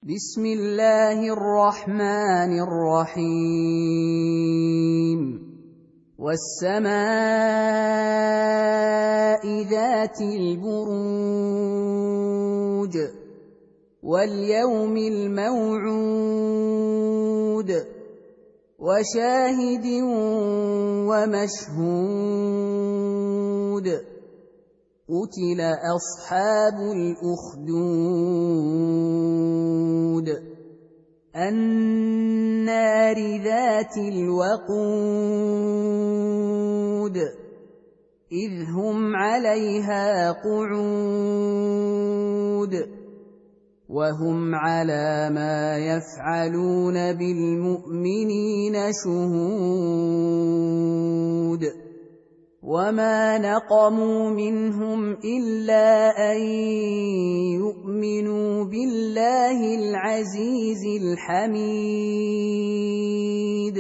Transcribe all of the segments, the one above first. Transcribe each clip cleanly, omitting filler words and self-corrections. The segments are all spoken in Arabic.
بسم الله الرحمن الرحيم والسماء ذات البروج واليوم الموعود وشاهد ومشهود قتل أصحاب الأخدود النار ذات الوقود إذ هم عليها قعود وهم على ما يفعلون بالمؤمنين شهود وما نقموا منهم إلا أن يؤمنوا بالله العزيز الحميد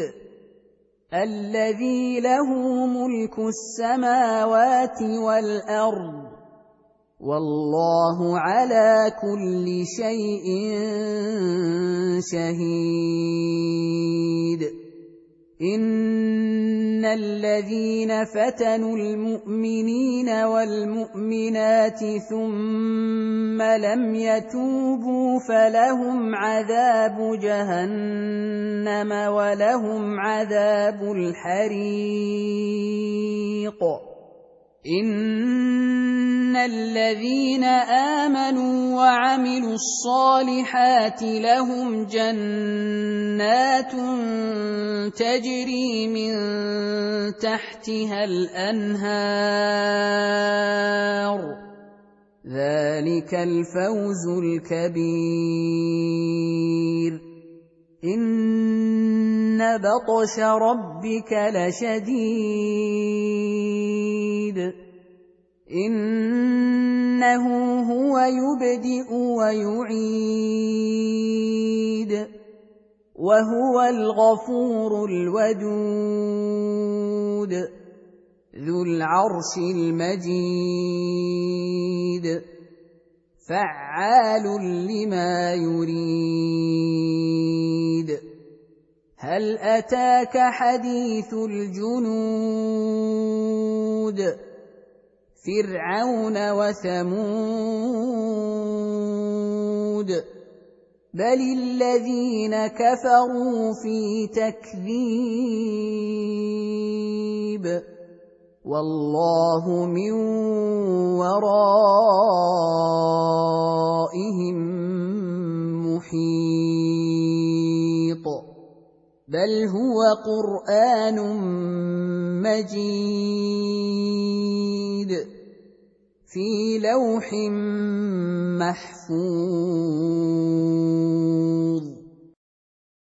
الذي له ملك السماوات والأرض والله على كل شيء شهيد إن الذين فتنوا المؤمنين والمؤمنات ثم لم يتوبوا فلهم عذاب جهنم ولهم عذاب الحريق إن الذين آمنوا وعملوا الصالحات لهم جنات تجري من تحتها الأنهار ذلك الفوز الكبير إن بطش ربك لشديد إنه هو يبدئ ويعيد وهو الغفور الودود ذو العرش المجيد فعال لما يريد هل أتاك حديث الجنود فرعون وثمود بل الذين كفروا في تكذيب والله من ورائهم محيط بل هو قرآن مجيد في لوح محفوظ